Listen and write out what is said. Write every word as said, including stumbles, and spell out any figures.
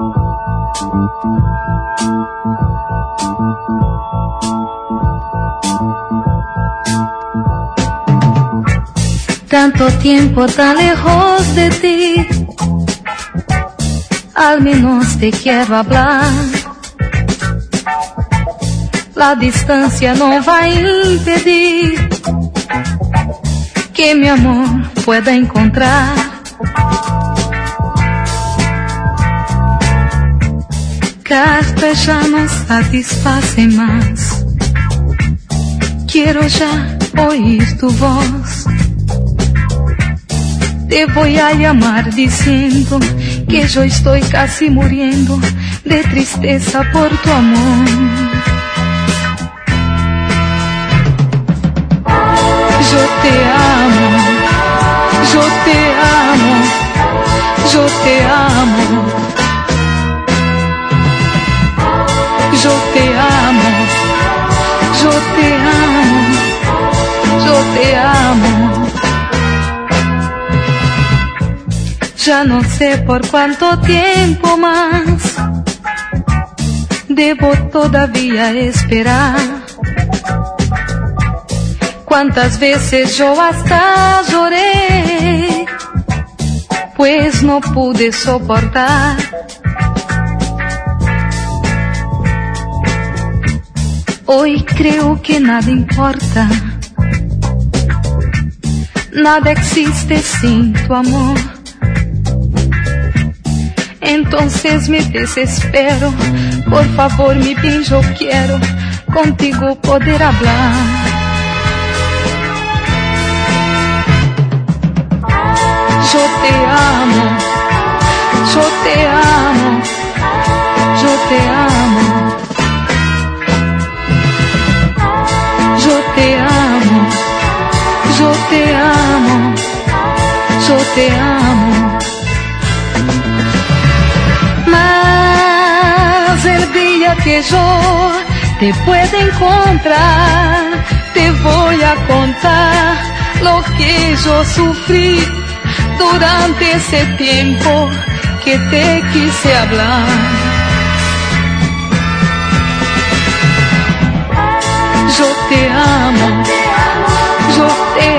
Tanto tiempo tan lejos de ti, al menos te quiero hablar. La distancia no va a impedir que mi amor pueda encontrar. Cartas ya no satisfacen más. Quiero ya oír tu voz. Te voy a llamar diciendo que yo estoy casi muriendo de tristeza por tu amor. Yo te amo, yo te amo, yo te amo. Yo te amo, yo te amo, yo te amo. Ya no sé por cuánto tiempo más debo todavía esperar. Cuántas veces yo hasta lloré, pues no pude soportar. Hoy creo que nada importa, nada existe sin tu amor. Entonces me desespero, por favor mi bien, yo quiero contigo poder hablar. Yo te amo, yo te amo, yo te amo. Yo te amo, yo te amo, yo te amo. Mas el día que yo te pueda encontrar, te voy a contar lo que yo sufrí durante ese tiempo que te quise hablar. Yo te amo, yo te